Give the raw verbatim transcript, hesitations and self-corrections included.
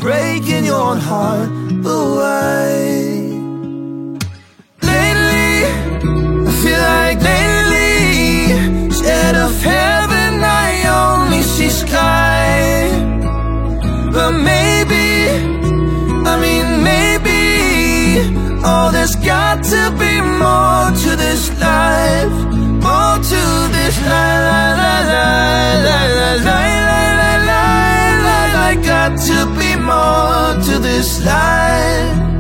breaking your heart away. Lately, I feel like lately, instead of heaven I only see sky. But maybe, I mean maybe, oh, there's got to be more to this life, more to this life, life, life, life, life, life, life, life, life. Got to be more to this life.